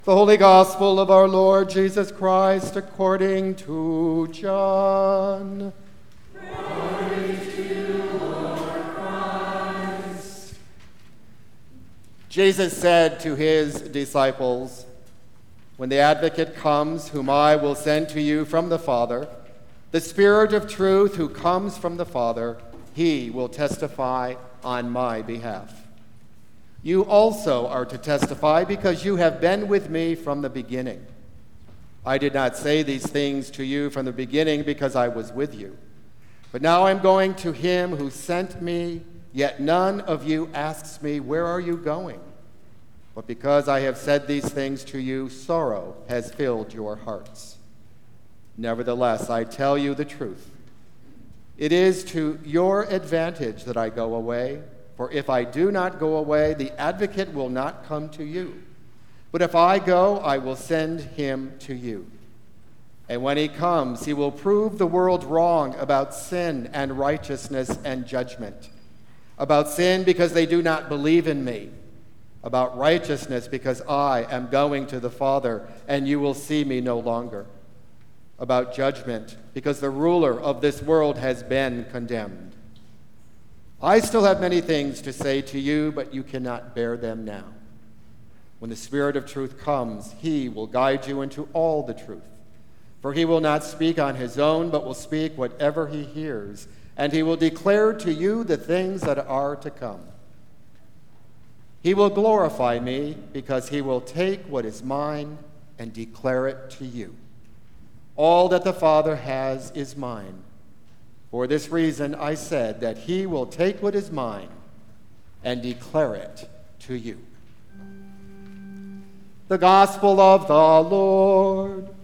The Holy Gospel of our Lord Jesus Christ according to John. Glory to you, Lord Christ. Jesus said to his disciples, "When the Advocate comes, whom I will send to you from the Father, the Spirit of truth who comes from the Father, he will testify on my behalf. You also are to testify because you have been with me from the beginning. I did not say these things to you from the beginning because I was with you. But now I'm going to him who sent me, yet none of you asks me, 'Where are you going?' But because I have said these things to you, sorrow has filled your hearts. Nevertheless, I tell you the truth. It is to your advantage that I go away. For if I do not go away, the Advocate will not come to you. But if I go, I will send him to you. And when he comes, he will prove the world wrong about sin and righteousness and judgment. About sin, because they do not believe in me. About righteousness, because I am going to the Father, and you will see me no longer. About judgment, because the ruler of this world has been condemned. I still have many things to say to you, but you cannot bear them now. When the Spirit of truth comes, he will guide you into all the truth. For he will not speak on his own, but will speak whatever he hears, and he will declare to you the things that are to come. He will glorify me, because he will take what is mine and declare it to you. All that the Father has is mine. For this reason I said that he will take what is mine and declare it to you." The Gospel of the Lord.